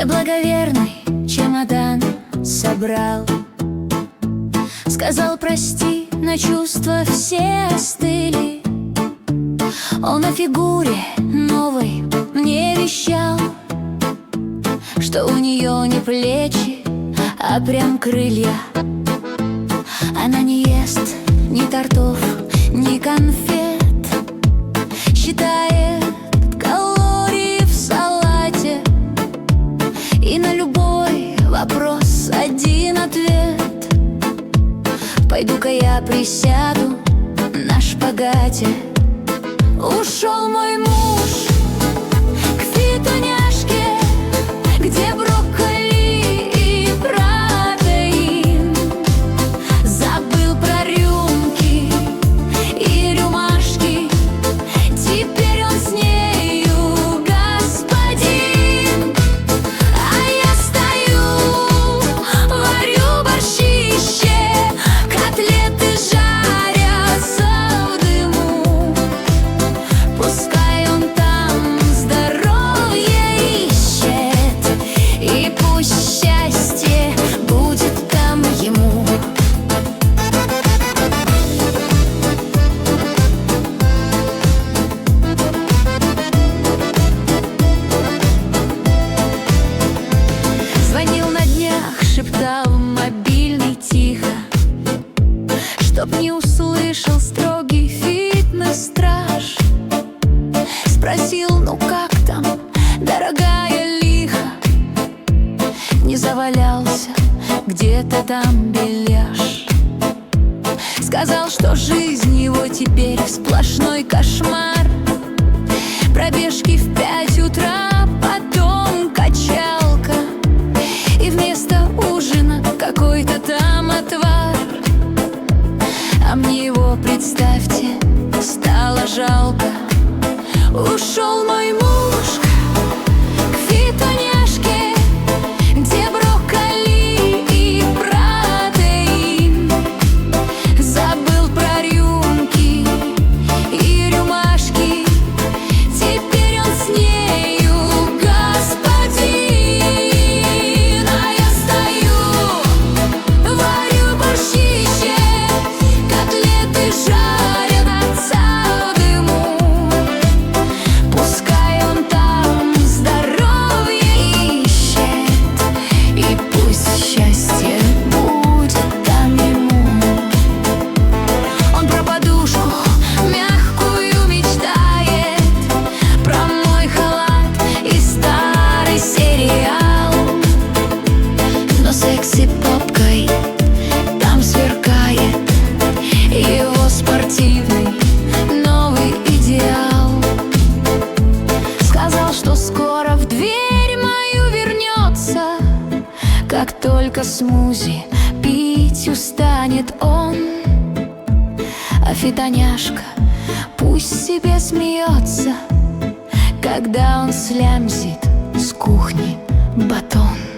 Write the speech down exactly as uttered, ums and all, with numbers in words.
Мой благоверный чемодан собрал, сказал прости, но чувства все остыли. Он о фигуре новой мне вещал, что у нее не плечи, а прям крылья. Она не ест ни тортов, ни конфет, считает калории в салате, и на любой вопрос один ответ. Пойду-ка я присяду на шпагате. Ушел мой муж к фитоняшке, где брокколи и протеин. Забыл про рюмки и рюмашки, теперь он с нею господин. А я стою, варю борщище, котлеты жарятся в дыму. Пускай он там здоровье ищет, и пусть счастье будет там ему. Звонил на днях, шептал в мобильный тихо, чтоб не услышал строгий фитнес-страж. Спросил, ну как там, дорогая, лихо, не завалялся где-то там бельяж. Сказал, что жизнь его теперь сплошной кошмар. Пробежки в пять утра, потом качалка, и вместо ужина какой-то там отвар. А мне его, представьте, стало жалко. Ушел мой муж к фитоняшке, где брокколи и протеин. Забыл про рюмки и рюмашки, теперь он с нею господин. А я стою, варю борщище, котлеты жарятся в дыму. Пускай он там здоровье ищет, и пусть счастье будет там ему. Он про подушку мягкую мечтает, про мой халат и старый сериал. Но секси-попкой там сверкает его спортивный новый идеал. Сказал, что скоро в дверь мою вернется, как только смузи пить устанет он. А фитоняшка пусть себе смеется, когда он слямзит с кухни батон.